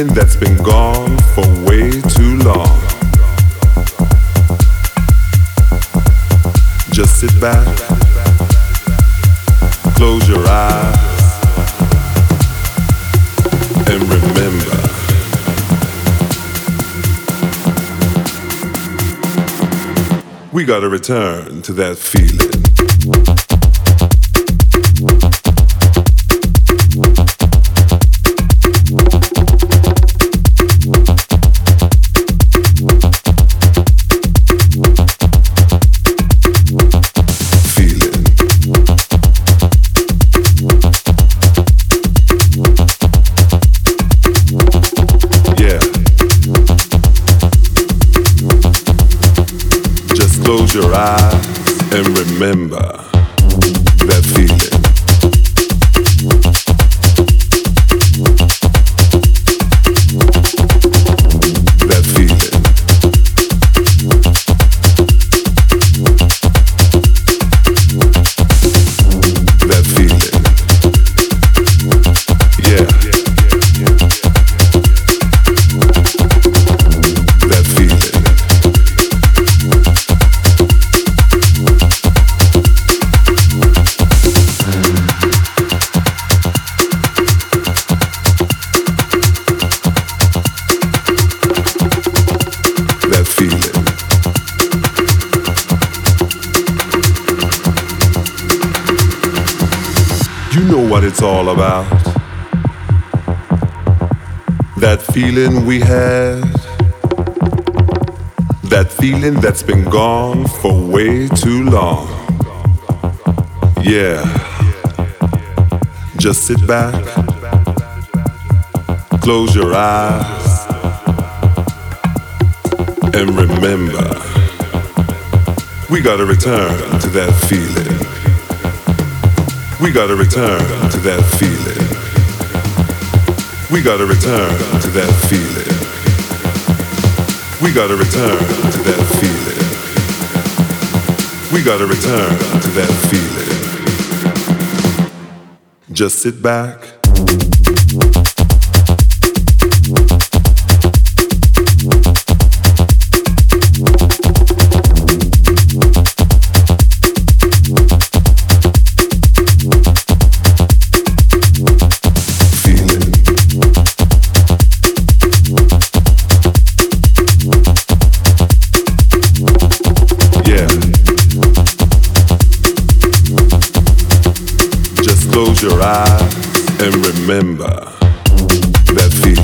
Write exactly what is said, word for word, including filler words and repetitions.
feeling that's been gone for way too long. Just sit back, close your eyes, and remember. We gotta return to that feeling. Close your eyes and remember that feeling. That feeling. That feeling. Yeah. That feeling. You know what it's all about. That feeling we had. That feeling that's been gone for way too long. Yeah. Just sit back, close your eyes, and remember. We gotta return to that feeling. We gotta return to that feeling. We gotta return to that feeling. We gotta return to that feeling. We gotta return to that feeling. Just sit back. Close your eyes and remember that feeling.